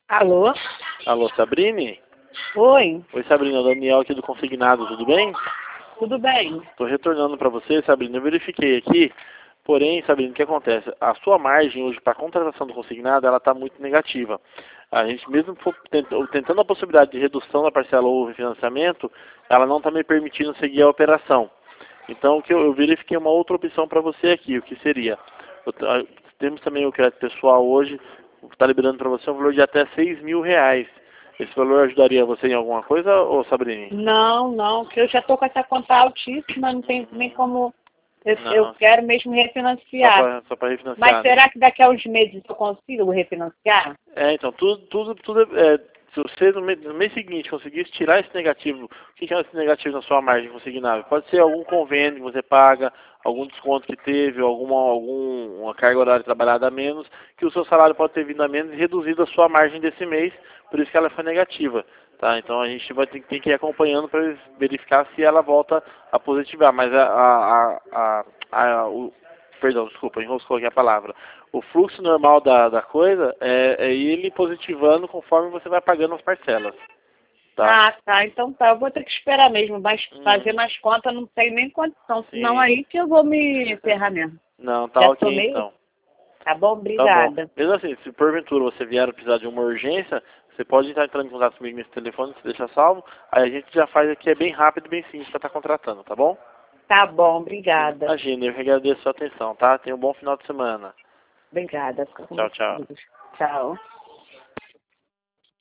Alô? Alô, Sabrine? Oi, Oi, Sabrina, é o Daniel aqui do Consignado, tudo bem? tudo bem? Estou retornando para você, Sabrina. Eu verifiquei aqui, porém, Sabrina, o que acontece? A sua margem hoje para a contratação do consignado, ela está muito negativa. A gente mesmo tentando a possibilidade de redução da parcela ou refinanciamento, ela não está me permitindo seguir a operação. Então, o que eu verifiquei uma outra opção para você aqui, o que seria? Temos também o crédito pessoal hoje, está liberando para você um valor de até R$ 6.000. Esse valor ajudaria você em alguma coisa, ô Sabrine? Não, que eu já estou com essa conta altíssima, não tem nem como. Eu Não, quero mesmo refinanciar. só para Mas refinanciar, né? será que daqui a uns meses eu consigo refinanciar? Então, tudo se você no mês seguinte conseguisse tirar esse negativo, o que é esse negativo na sua margem consignável? Pode ser algum convênio que você paga, algum desconto que teve, alguma carga horária trabalhada a menos, que o seu salário pode ter vindo a menos e reduzido a sua margem desse mês, por isso que ela foi negativa. Tá? Então a gente tem que ir acompanhando para verificar se ela volta a positivar, mas perdão, desculpa, enroscou aqui a palavra. O fluxo normal da coisa é ele positivando conforme você vai pagando as parcelas. Tá? Ah, tá. Então tá. Eu vou ter que esperar mesmo. Mas fazer Uhum. mais conta não tem nem condição. Senão Sim. aí que eu vou me ferrar mesmo. Não, tá Já tô ok meio. então. Tá bom? Tá bom. Obrigada. Mesmo assim, se porventura você vier a precisar de uma urgência, você pode estar entrando em contato comigo nesse telefone, você deixa salvo. Aí a gente já faz aqui, é bem rápido e bem simples para estar contratando, tá bom? Tá bom, obrigada. Imagina, eu que agradeço a sua atenção, tá? Tenha um bom final de semana. Obrigada. Fica com Tchau, Deus. tchau. Tchau.